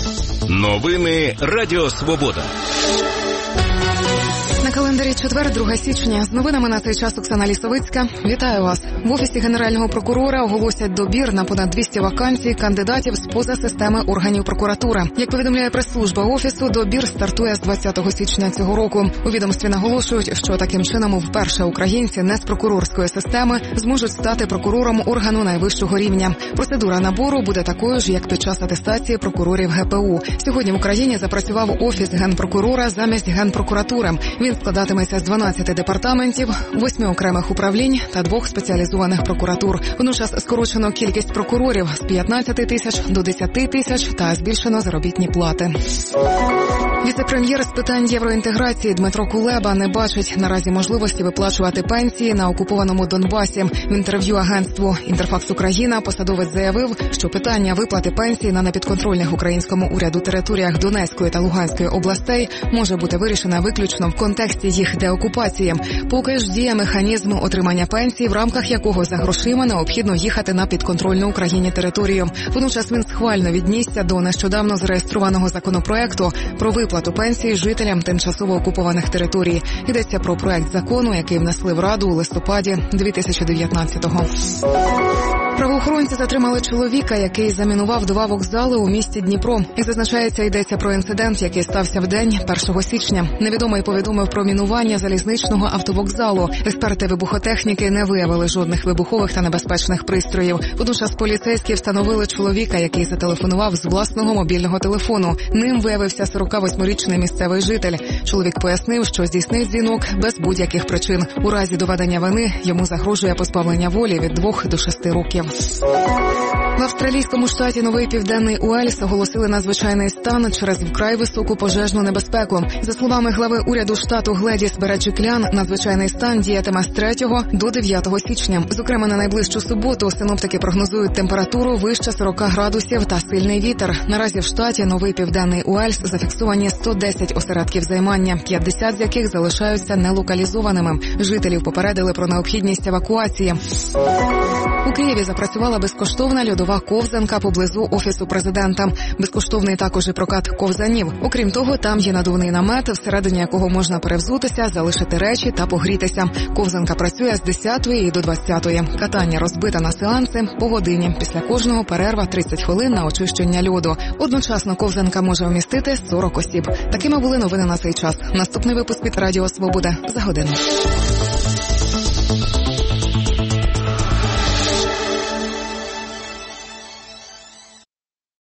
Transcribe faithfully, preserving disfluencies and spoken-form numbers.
Новини Радіо Свобода. На календарі четвер, друге січня. З новинами на цей час Оксана Лісовицька. Вітаю вас. В Офісі Генерального прокурора оголосять добір на понад двісті вакансій кандидатів з поза системи органів прокуратури. Як повідомляє прес-служба Офісу, добір стартує з двадцятого січня цього року. У відомстві наголошують, що таким чином вперше українці не з прокурорської системи зможуть стати прокурором органу найвищого рівня. Процедура набору буде такою ж, як під час атестації прокурорів ге пе у. Сьогодні в Україні запрацював Офіс Генпрокурора замість Генпрокуратури. Він складатиметься з дванадцяти департаментів, восьми окремих управлінь та двох спеціалізованих прокуратур. Водночас скорочено кількість прокурорів з п'ятнадцяти тисяч до десяти тисяч та збільшено заробітні плати. Віце-прем'єр з питань євроінтеграції Дмитро Кулеба не бачить наразі можливості виплачувати пенсії на окупованому Донбасі. В інтерв'ю агентству «Інтерфакс Україна» посадовець заявив, що питання виплати пенсій на непідконтрольних українському уряду територіях Донецької та Луганської областей може бути вирішена виключно в контексті їх деокупації. Поки ж діє механізм отримання пенсій, в рамках якого за грошима необхідно їхати на підконтрольну Україні територію. Водночас він схвально віднісся до нещодавно зареєстрованого законопроекту про виплату пенсії жителям тимчасово окупованих територій. Йдеться про проект закону, який внесли в Раду у листопаді дві тисячі дев'ятнадцятого. Правоохоронці затримали чоловіка, який замінував два вокзали у місті Дніпро. Як зазначається, йдеться про інцидент, який стався в день першого січня. Невідомий повідомив про мінування залізничного автовокзалу. Експерти вибухотехніки не виявили жодних вибухових та небезпечних пристроїв. Водночас поліцейські встановили чоловіка, який зателефонував з власного мобільного телефону. Ним виявився сорокавосьмирічний місцевий житель. Чоловік пояснив, що здійснив дзвінок без будь-яких причин. У разі доведення вини йому загрожує позбавлення волі від двох до шести років. В австралійському штаті Новий Південний Уельс оголосили надзвичайний стан через вкрай високу пожежну небезпеку. За словами глави уряду штату Гледіс Береджиклян, надзвичайний стан діятиме з третього до дев'ятого січня. Зокрема, на найближчу суботу синоптики прогнозують температуру вище сорока градусів та сильний вітер. Наразі в штаті Новий Південний Уельс зафіксовані сто десять осередків займання, п'ятдесят з яких залишаються нелокалізованими. Жителів попередили про необхідність евакуації. У Києві запрацювала безкоштовна льодова ковзанка поблизу Офісу Президента. Безкоштовний також і прокат ковзанів. Окрім того, там є надувний намет, всередині якого можна перевзутися, залишити речі та погрітися. Ковзанка працює з десятої і до двадцятої. Катання розбите на сеанси по годині. Після кожного перерва тридцять хвилин на очищення льоду. Одночасно ковзанка може вмістити сорок осіб. Такими були новини на цей час. Наступний випуск від Радіо Свобода за годину.